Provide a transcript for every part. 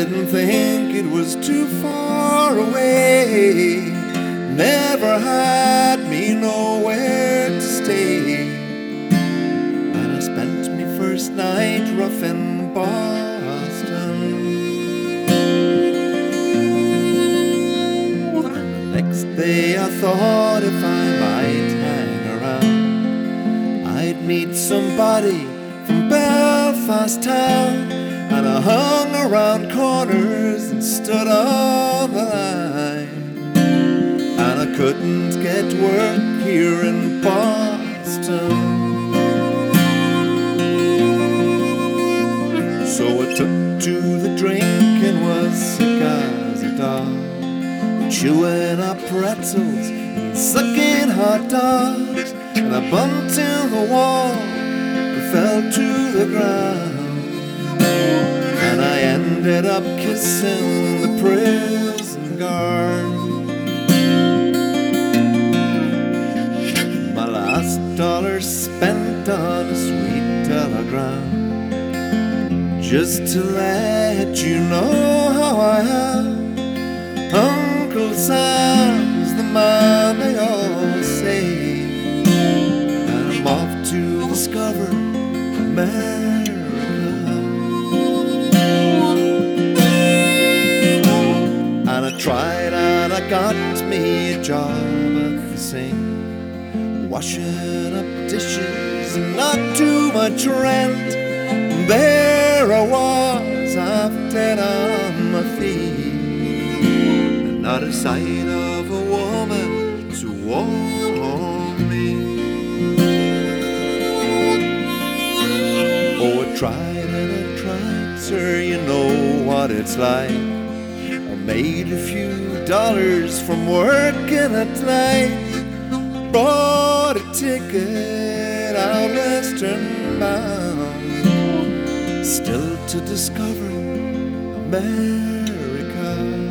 didn't think it was too far away. Never had me nowhere to stay. And I spent me first night rough in Boston. And the next day I thought if I might hang around, I'd meet somebody from Belfast town. And I hung around corners and stood on the line. And I couldn't get work here in Boston. So I took to the drink and was sick as a dog, chewing up pretzels and sucking hot dogs. And I bumped in the wall and fell to the ground. And I ended up kissing the prison guard. My last dollar spent on a sweet telegram, just to let you know how I am. Uncle Sam's the man they all say, and I'm off to discover America. And I tried and I got me a job at the sink, washing up dishes and not too much rent. And there I was, half dead on my feet, and not a sight of a woman to warm me. Oh, I tried and I tried, sir, you know what it's like. Made a few dollars from working at night, bought a ticket out western bound, still to discover America.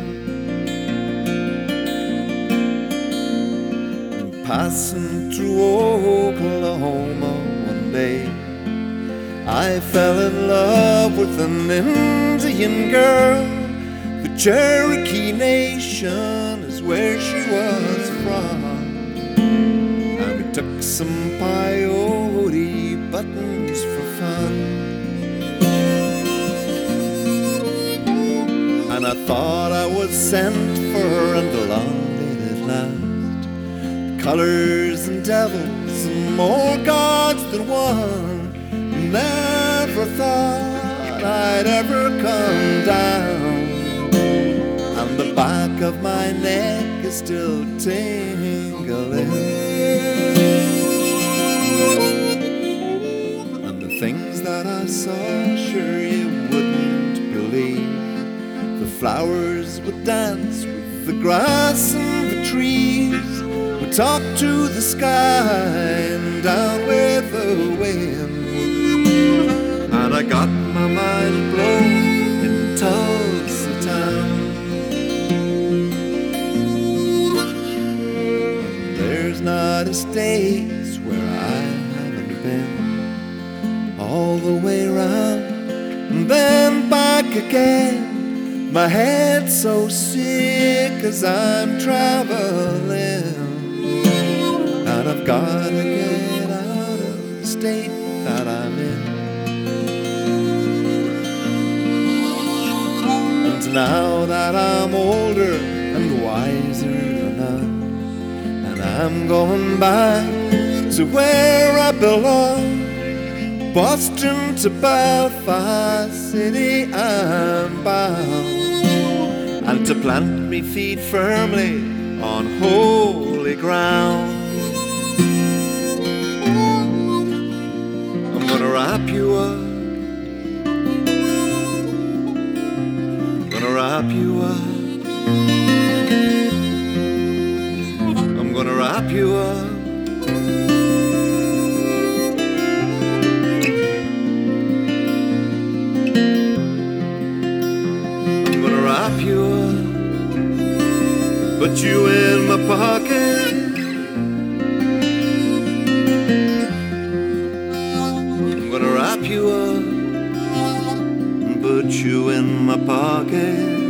And passing through Oklahoma one day, I fell in love with an Indian girl. The Cherokee Nation is where she was from, and we took some peyote buttons for fun. And I thought I was sent for her, and along did it last. Colors and devils and more gods than one. Never thought I'd ever come down. And the back of my neck is still tingling. And the things that I saw, sure you wouldn't believe. The flowers would dance with the grass and the trees, would talk to the sky and down with the wind. And I got my mind blown in Tulsa town. Not a state where I haven't been, all the way round and then back again. My head's so sick as I'm traveling, and I've got to get out of the state that I'm in. And now that I'm older and wiser enough, I'm going back to where I belong, Boston to Belfast City I'm bound, and to plant me feet firmly on holy ground. I'm gonna wrap you up, I'm gonna wrap you up, I'm gonna wrap you up. I'm gonna wrap you up, put you in my pocket. I'm gonna wrap you up, put put you in my pocket.